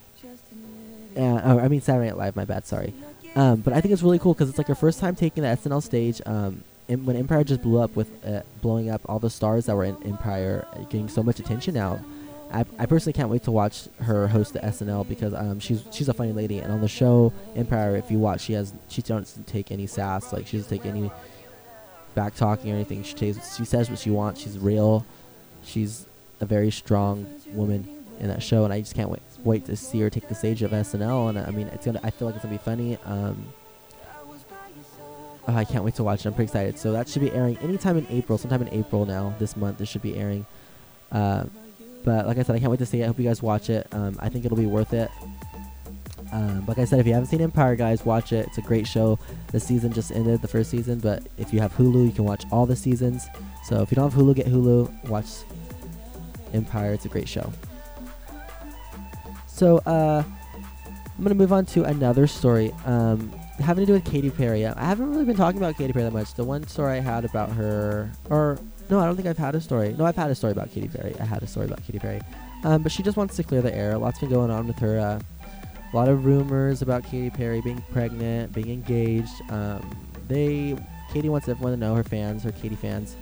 I mean Saturday Night Live, my bad, sorry. But I think it's really cool because it's like her first time taking the SNL stage. When Empire just blew up with blowing up all the stars that were in Empire, getting so much attention now. I personally can't wait to watch her host the SNL because she's a funny lady, and on the show Empire, if you watch, she doesn't take any sass, like she doesn't take any back talking or anything. She says what she wants. She's real. She's a very strong woman in that show, and I just can't wait to see her take the stage of SNL. And I mean, I feel like it's gonna be funny. I can't wait to watch it. I'm pretty excited. So that should be airing anytime in April, sometime in April now, this month. This should be airing. But like I said, I can't wait to see it. I hope you guys watch it. I think it'll be worth it. Like I said, if you haven't seen Empire, guys, watch it. It's a great show. The season just ended, the first season, but if you have Hulu, you can watch all the seasons. So if you don't have Hulu, get Hulu. Watch Empire. It's a great show. So I'm gonna move on to another story having to do with Katy Perry. I haven't really been talking about Katy Perry that much. The one story I had about her, or no, I don't think I've had a story. No, I've had a story about Katy Perry. I had a story about Katy Perry. But she just wants to clear the air. A lot's been going on with her. A lot of rumors about Katy Perry being pregnant, being engaged. Katy wants everyone to know, her fans, her Katy fans,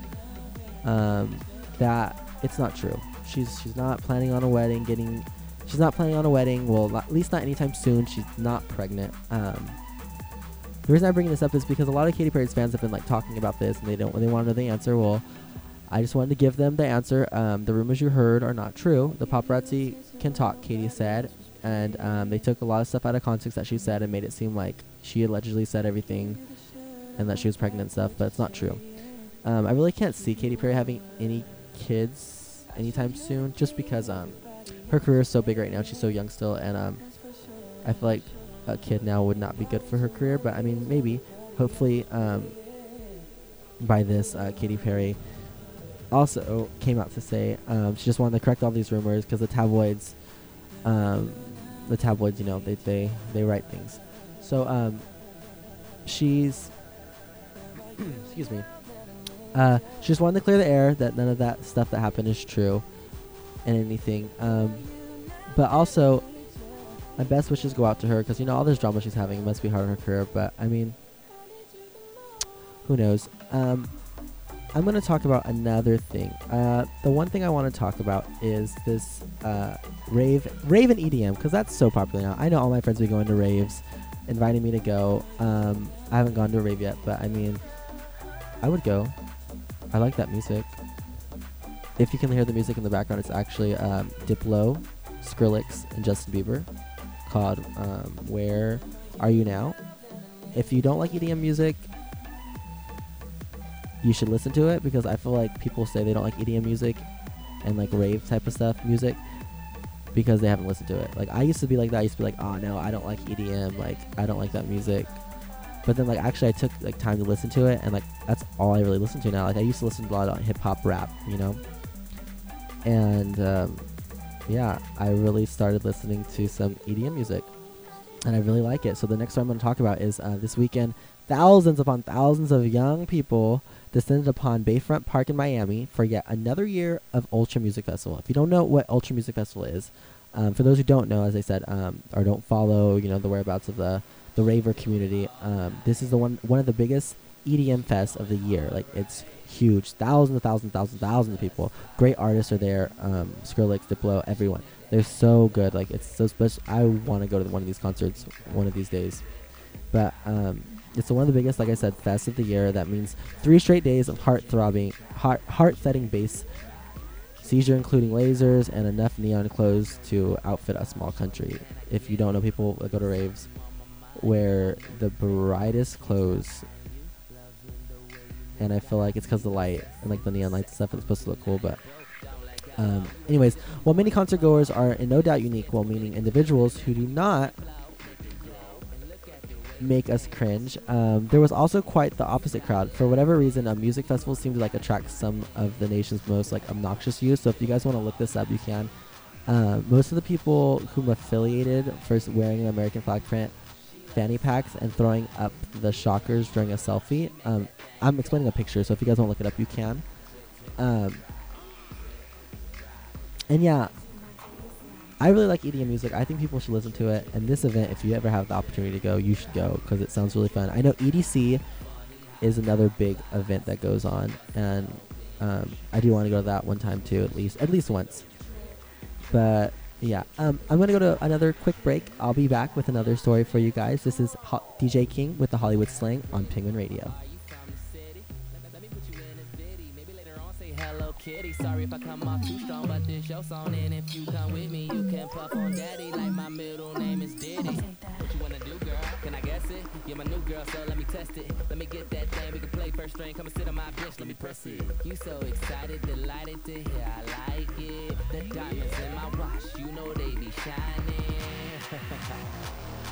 that it's not true. She's not planning on a wedding. She's not planning on a wedding. Well, at least not anytime soon. She's not pregnant. The reason I'm bringing this up is because a lot of Katy Perry's fans have been like talking about this, and they want to know the answer. Well, I just wanted to give them the answer. The rumors you heard are not true. The paparazzi can talk, Katy said, and they took a lot of stuff out of context that she said and made it seem like she allegedly said everything and that she was pregnant and stuff, but it's not true. I really can't see Katy Perry having any kids anytime soon, just because her career is so big right now. She's so young still, and I feel like a kid now would not be good for her career. But I mean, maybe, hopefully, by this, Katy Perry also came out to say she just wanted to correct all these rumors because the tabloids, you know, they write things. So she's excuse me. She just wanted to clear the air that none of that stuff that happened is true and anything. But also, my best wishes go out to her because, you know, all this drama she's having must be hard on her career. But, I mean, who knows? I'm going to talk about another thing. The one thing I want to talk about is this rave and EDM, because that's so popular now. I know all my friends be going to raves, inviting me to go. I haven't gone to a rave yet, but, I mean, I would go. I like that music. If you can hear the music in the background, it's actually Diplo, Skrillex, and Justin Bieber, called Where Are You Now? If you don't like EDM music, you should listen to it, because I feel like people say they don't like EDM music and like rave type of stuff music because they haven't listened to it. Like, I used to be like that. I used to be like, oh no, I don't like EDM, like I don't like that music. But then, like, actually I took like time to listen to it, and like that's all I really listen to now. Like, I used to listen to a lot of hip hop, rap, you know, and yeah, I really started listening to some EDM music, and I really like it. So the next one I'm going to talk about is this weekend, thousands upon thousands of young people descended upon Bayfront Park in Miami for yet another year of Ultra Music Festival. If you don't know what Ultra Music Festival is, for those who don't know, as I said, or don't follow, you know, the whereabouts of the raver community, this is the one of the biggest EDM fests of the year. Like, it's huge. Thousands of people. Great artists are there. Skrillex, Diplo, everyone. They're so good. Like, it's so special. I want to go to one of these concerts one of these days. But it's one of the biggest, like I said, fests of the year. That means 3 straight days of heart-setting bass, seizure including lasers, and enough neon clothes to outfit a small country. If you don't know, people that go to raves wear the brightest clothes, and I feel like it's because of the light and like the neon lights and stuff. It's supposed to look cool, but anyways, while many concert goers are in no doubt unique, well meaning individuals who do not make us cringe, there was also quite the opposite crowd. For whatever reason, music festivals seem to like attract some of the nation's most like obnoxious youth. So if you guys want to look this up, you can. Most of the people whom affiliated first wearing an American flag print fanny packs and throwing up the shockers during a selfie. I'm explaining a picture, so if you guys want to look it up, you can. And yeah, I really like EDM music. I think people should listen to it. And this event, if you ever have the opportunity to go, you should go, because it sounds really fun. I know EDC is another big event that goes on, and I do want to go to that one time too, at least once. But yeah, I'm going to go to another quick break. I'll be back with another story for you guys. This is DJ King with the Hollywood Slang on Penguin Radio. Hello Kitty, sorry if I come off too strong, but this your song, and if you come with me, you can puff on daddy like my middle name is Diddy. What you wanna do, girl? Can I guess it? You're my new girl, so let me test it. Let me get that thing, we can play first string. Come and sit on my bench, let me press it. You so excited, delighted to hear I like it. The diamonds in my watch, you know they be shining.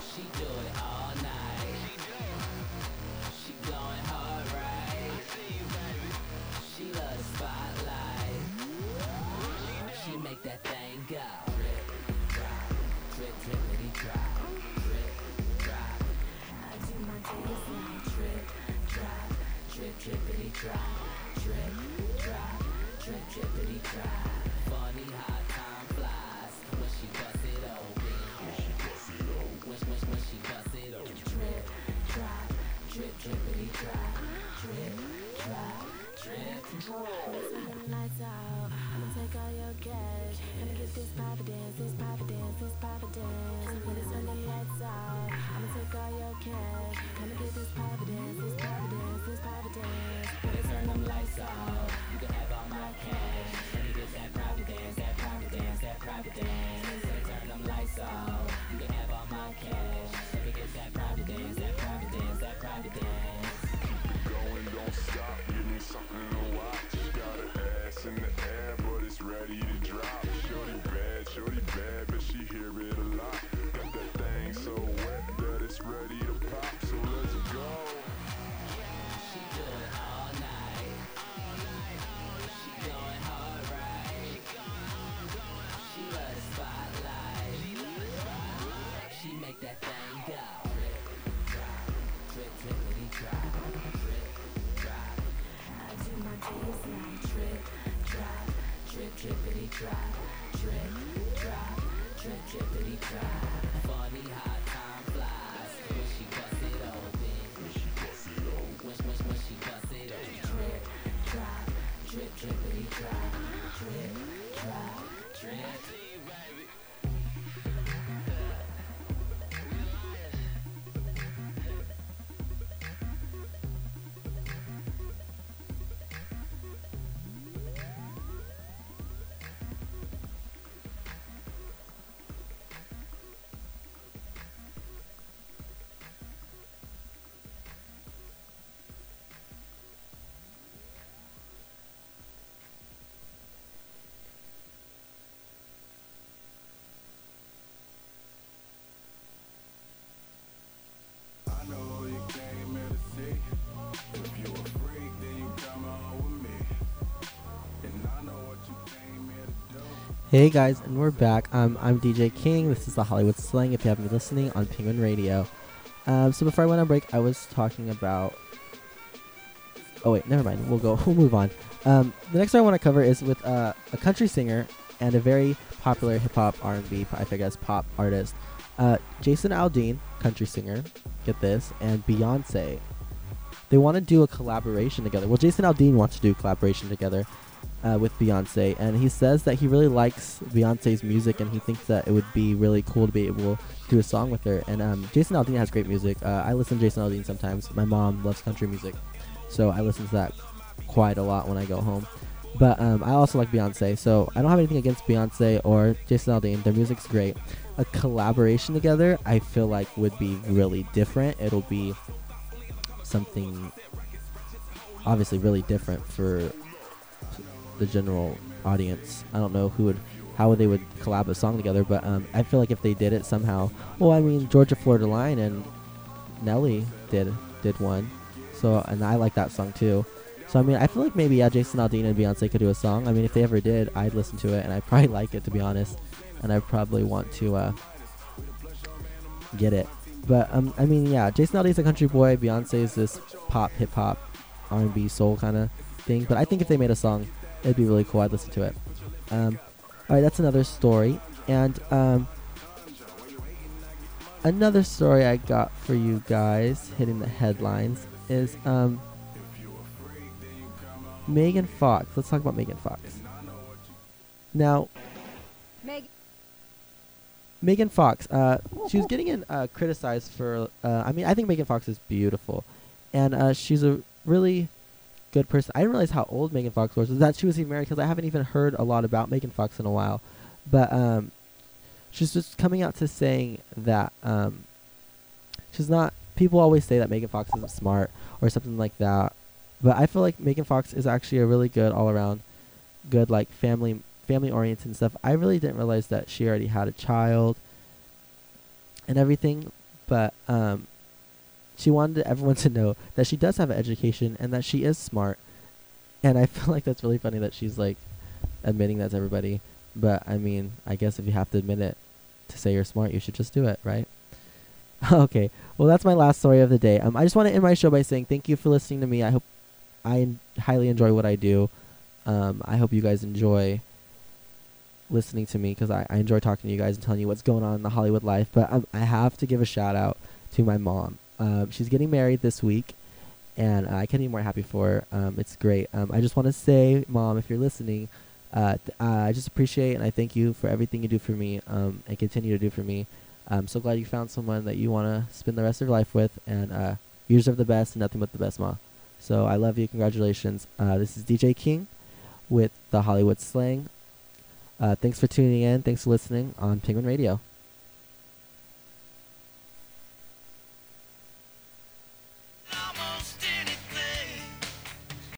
Hey guys, and we're back. I'm DJ King. This is the Hollywood Slang. If you haven't been listening on Penguin Radio, so before I went on break, I was talking about. Oh wait, never mind. We'll move on. The next one I want to cover is with a country singer and a very popular hip hop, R&B, I guess pop artist, Jason Aldean, country singer. Get this, and Beyonce. They want to do a collaboration together. Well, Jason Aldean wants to do a collaboration together. With Beyonce, and he says that he really likes Beyonce's music, and he thinks that it would be really cool to be able to do a song with her. And Jason Aldean has great music. I listen to Jason Aldean sometimes. My mom loves country music, so I listen to that quite a lot when I go home. But I also like Beyonce, so I don't have anything against Beyonce or Jason Aldean. Their music's great. A collaboration together, I feel like, would be really different. It'll be something obviously really different for the general audience. I don't know how they would collab a song together, but I feel like if they did it somehow, well, I mean, Georgia Florida Line and Nelly did one, so, and I like that song too. So I mean, I feel like maybe Jason Aldean and Beyonce could do a song. I mean, if they ever did, I'd listen to it, and I'd probably like it, to be honest, and I'd probably want to get it. But I mean, yeah, Jason Aldean's a country boy, Beyonce is this pop, hip hop, R&B, soul kind of thing. But I think if they made a song, it'd be really cool. I'd listen to it. Alright, that's another story. And another story I got for you guys hitting the headlines is Megan Fox. Let's talk about Megan Fox. Now, Megan Fox, she was getting criticized for, I mean, I think Megan Fox is beautiful. And she's a really good person. I didn't realize how old Megan Fox was. That she was even married, because I haven't even heard a lot about Megan Fox in a while. But she's just coming out to saying that she's not. People always say that Megan Fox isn't smart or something like that. But I feel like Megan Fox is actually a really good all around, good like family oriented and stuff. I really didn't realize that she already had a child and everything. But she wanted everyone to know that she does have an education and that she is smart. And I feel like that's really funny that she's like admitting that to everybody. But I mean, I guess if you have to admit it to say you're smart, you should just do it, right? Okay, well, that's my last story of the day. I just want to end my show by saying thank you for listening to me. I highly enjoy what I do. I hope you guys enjoy listening to me, because I enjoy talking to you guys and telling you what's going on in the Hollywood life. But I have to give a shout out to my mom. She's getting married this week, and I can't be more happy for her. It's great. I just want to say, Mom, if you're listening, I just appreciate and I thank you for everything you do for me, and continue to do for me. I'm so glad you found someone that you want to spend the rest of your life with, and you deserve the best and nothing but the best, Ma. So I love you. Congratulations. This is DJ King with the Hollywood Slang. Thanks for tuning in. Thanks for listening on Penguin Radio.